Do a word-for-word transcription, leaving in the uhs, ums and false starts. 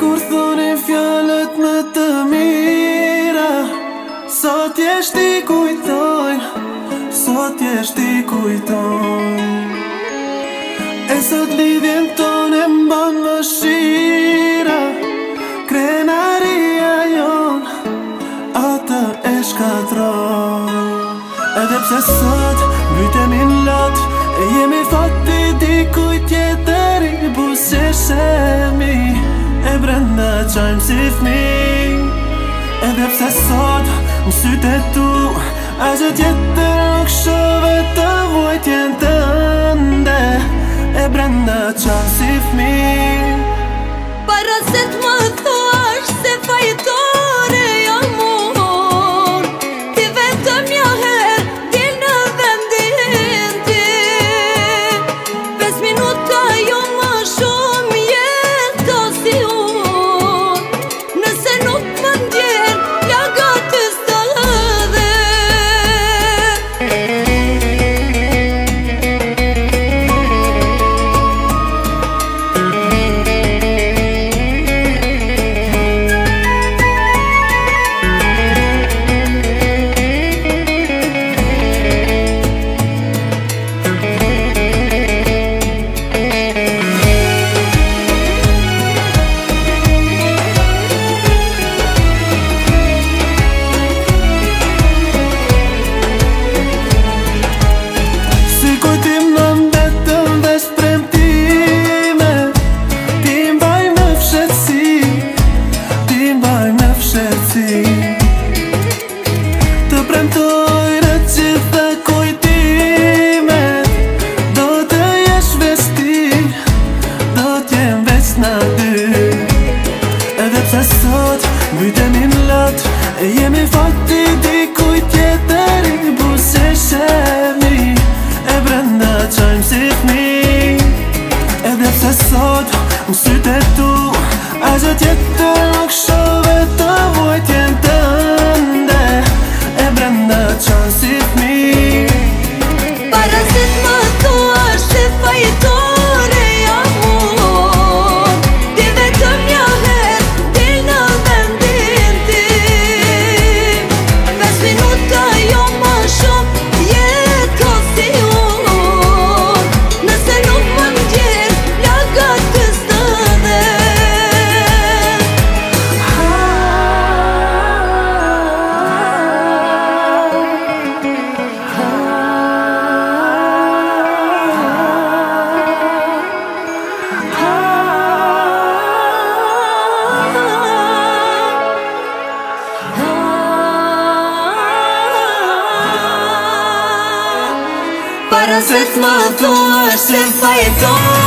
kur thoni fjalët më të mira, sot jesht i kujtoj, sot jesht i kujtoj. E sot lidhjen tonë e mban më shira, krenaria jon atë e shkatron. Edhe pse sot mbytemi n'lot, e jemi fati dikuj tjetër i buzëqeshemi, e brenda qajmë si fmi. Edhe pse sot në sytë e tu asgjë tjetër nuk shove të vojtjen tënde, e brenda qajmë si fmi. Para se t'më thuash se fajtore jam unë, ti vetëm një herë dil në vendin ti. Pes minuta jo më shumë jeto si unë, nëse nuk më ndjen laga të stëdhe. Të premtoj në gjitha kujtimet, do të jesh veç ti, do t'jem veç na dy. Edhe pse sot mbytemi n'lot, e jemi fati dikuj tjetër i buzëqeshemi, e brenda qajmë si fmi. Edhe pse sot në sytë e tu asgjë tjetër nuk shove të vojtjen tënde, e brenda qajmë si fmi. Para se t'më thuash se fajtore jam unë, ti vetëm një herë dil në vendin ti. Pes minuta jo më shumë jeto si unë, nëse nuk më ndjen laga të stëdhe. Para se t'më thuash se fajtore